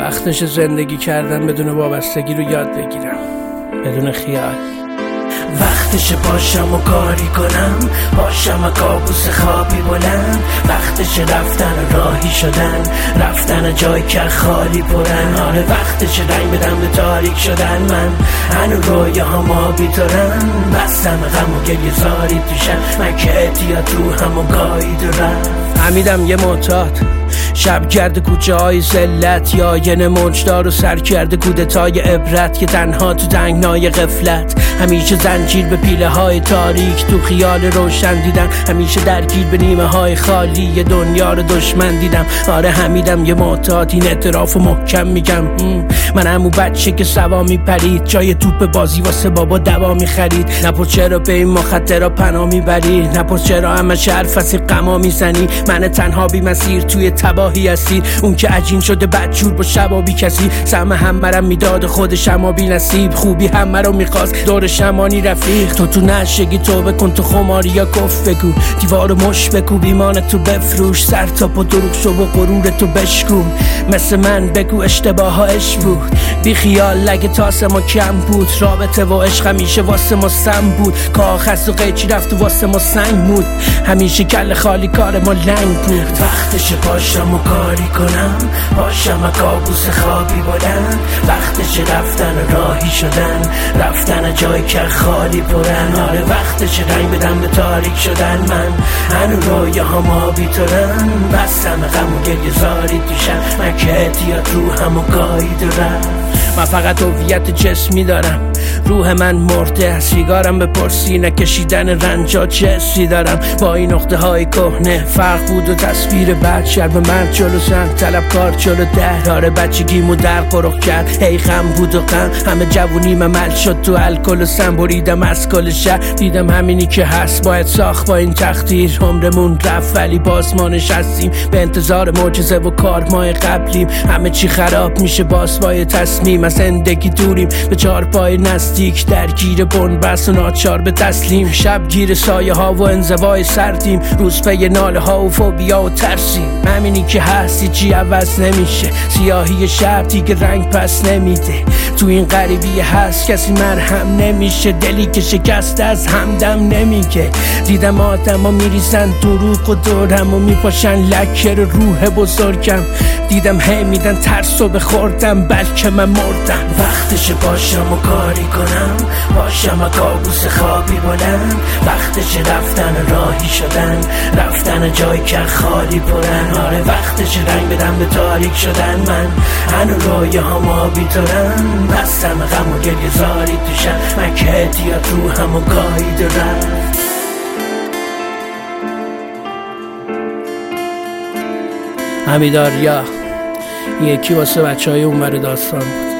وقتش زندگی کردن بدون وابستگی رو یاد بگیرم، بدون خیال. وقتش باشم و کاری کنم، باشم و کابوس خوابی بلند. وقتش رفتن راهی شدن، رفتن جایی که خالی پرن. آره وقتش رنگ بدم به تاریک شدن. من هنو رویاهام آبی ترن، بستم غم و گریه زاری توشم. من که احتیاط رو همو گاهی رفت. حمیدم یه معتاد، شب کرده کوچه های زلت، یا یه موجدار و سر کرده کودتای عبرت که تنها تو تنگنای غفلت. همیشه زنجیر به پیله های تاریک، تو خیال روشن دیدم. همیشه درگیر به نیمه های خالی، یه دنیا رو دشمن دیدم. آره حمیدم یه معتاد، این اعتراف و محکم میگم. من همون بچه که سوا میپرید، جای توپ بازی واسه بابا دوا میخرید. نپرس چرا به این مخاطرها پناه میبری، نپرس چرا همه حرف از غما میزنی. من تنها بی مسیر توی تباهی اسیر، اون که عجین شده بدجور با شبابی کسی. سهم همرم میداد خودش اما بی نصیب، خوبی همه رو میخواست دور شمانی رفیق. تو نشگی توبه کن، تو خماری یا کف بگو، دیوارو مش بکو، بیمان تو بفروش. سر تا پا دروغ شو و غرور تو بشکون. مثل من بگو اشتباه ها عشق بود، بی خیال لگه تاسه ما کم بود. رابطه و عشق همیشه واسه ما سم بود، کاغذ و قیچی رفت و واسه ما سنگ بود. همیشه کل خالی کار ما لنگ بود. وقتش باشم و کاری کنم، باشم و کابوس خوابی بلند. وقتش رفتن راهی شدن، رفتن جایی که خالی پرن. آره وقتش رنگ بدم به تاریک شدن. من هنو رویاهام آبی ترن، بستم غم و گریه زاری توشم. من که احتیاط رو همو گاهی رفت. من فقط هویت جسمی دارم، روح من مرده. سیگارم به پرسی نکشیدن رنجا چه حسی دارم. با این نقطه های کهنه فرق بود و تصویر بعد. شرم من جلو زن، طلبکار جلو در. آره بچگیمو در قرق کرد، هی غم بود و غم. همه جوونی ممل شد تو الکل و سم. بریدم از کل شهر، دیدم همینی که هست باید ساخت با این تقدیر. عمرمون رفت ولی باز ما نشستیم به انتظار معجزه و کار ماه قبلیم. همه چی خراب میشه باز با تصمیم، از زندگی دوریم به چهار پای نزدیک. درگیر بنبست و ناچار به تسلیم، شب گیر سایه ها و انزوای سردیم. روز پی ناله ها و فوبیا و ترسیم. همینی که هستی چی عوض نمیشه، سیاهی شب دیگه رنگ پس نمیده. تو این غریبی هست کسی مرهم نمیشه، دلی که شکست از همدم نمیگه. دیدم آدم ها میریزن دروغ و دورم و میپاشن لکه روح بزرگم. دیدم هی میدن ترس و بخوردم بلکه من مردم. وقتش باشم و کاری کنم، باشم و کابوس خوابی بلند. وقتش رفتن راهی شدن، رفتن جایی که خالی پرن. آره وقتش رنگ بدم به تاریک شدن. من هنو رویاهام آبی ترن، بستم غم و گریه زاری توشم. من که احتیاط رو همو گاهی رفت. حمیداریا یکی واسه بچه های اونور داستان بود.